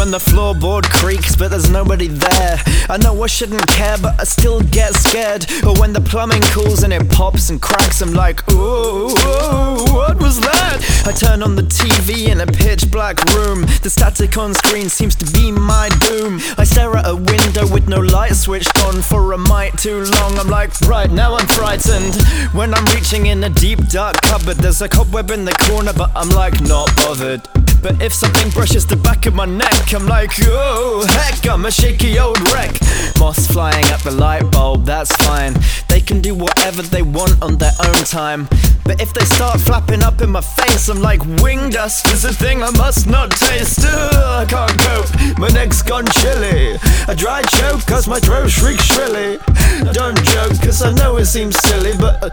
when the floorboard creaks, but there's nobody there. I know I shouldn't care, but I still get scared. Or when the plumbing cools and it pops and cracks, I'm like, ooh, what was that? I turn on the TV in a pitch black room. The static on screen seems to be my doom. I stare at a window with no light switched on for a mite too long. I'm like, right now I'm frightened. When I'm reaching in a deep dark cupboard, there's a cobweb in the corner, but I'm like, not bothered. But if something brushes the back of my neck, I'm like, oh heck, I'm a shaky old wreck. Moths flying at the light bulb, that's fine. They can do whatever they want on their own time. But if they start flapping up in my face, I'm like, wing dust is a thing I must not taste. I can't cope, my neck's gone chilly. A dry choke cause my throat shrieks shrilly. Don't joke cause I know it seems silly, but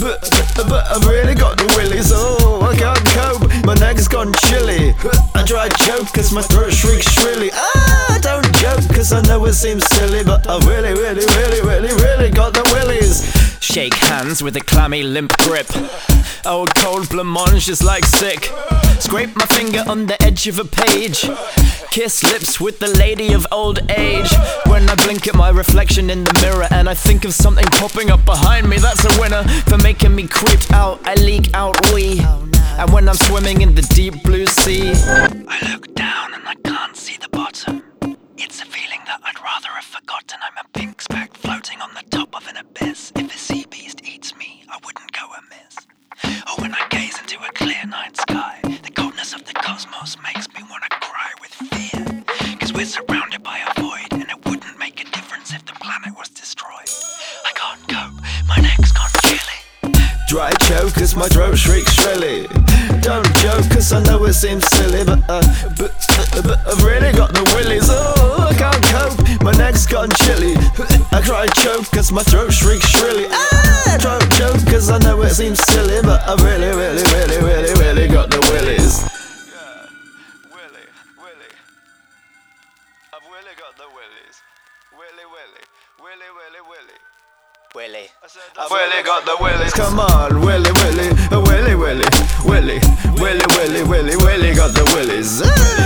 I've really got the willies. Oh, I can't cope, my neck's gone chilly. I dry choke cause my throat shrieks shrilly. Don't joke cause I know it seems silly, but I've really got the willies. Shake hands with a clammy limp grip. Old cold blancmange is like sick. Scrape my finger on the edge of a page. Kiss lips with the lady of old age. When I blink at my reflection in the mirror and I think of something popping up behind me, that's a winner for making me creep out. I leak out wee. And when I'm swimming in the deep blue sea, I look down and I can't see the bottom. It's a feeling that I'd rather have forgotten. I'm a pink speck floating on the top of an abyss. If a sea beast eats me, I wouldn't go amiss. Or when I gaze into a clear night sky, the coldness of the cosmos makes me want to cry with fear. Cause we're surrounded by a void, and it wouldn't make a difference if the planet was destroyed. I can't cope, my neck's gone chilly. Dry choke cause my throat shrieks shrilly. Don't joke cause I know it seems silly, but I've really got the willies. Oh, I can't cope, my neck's gone chilly. I cry choke cause my throat shrieks shrilly. Don't joke cause I know it seems silly, but I've really got the willies. Yeah, Willy. I've really got the willies. Willy. Willy. I've really got the willies. Come on, Willy, got the willies.